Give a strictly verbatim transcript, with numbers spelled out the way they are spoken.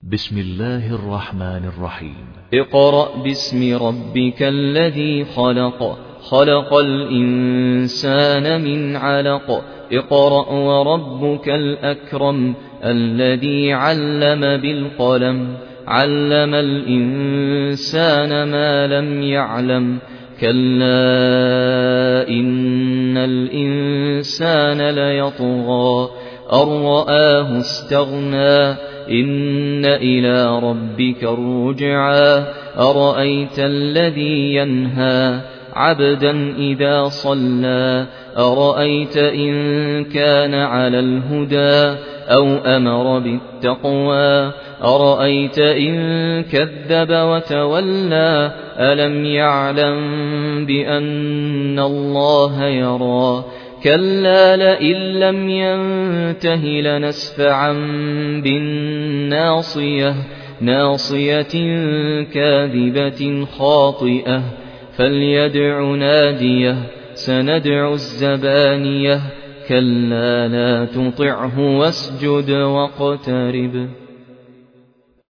بسم الله الرحمن الرحيم. اقرأ باسم ربك الذي خلق خلق الإنسان من علق اقرأ وربك الأكرم الذي علم بالقلم علم الإنسان ما لم يعلم كلا إن الإنسان ليطغى أن رآه استغنى إن إلى ربك الرجعى أرأيت الذي ينهى عبدا إذا صلى أرأيت إن كان على الهدى أو أمر بالتقوى أرأيت إن كذب وتولى ألم يعلم بأن الله يرى كلا لئن لم ينته لنسفعا بالناصية ناصية كاذبة خاطئة فليدع ناديه سندع الزبانية كلا لا تطعه واسجد واقترب.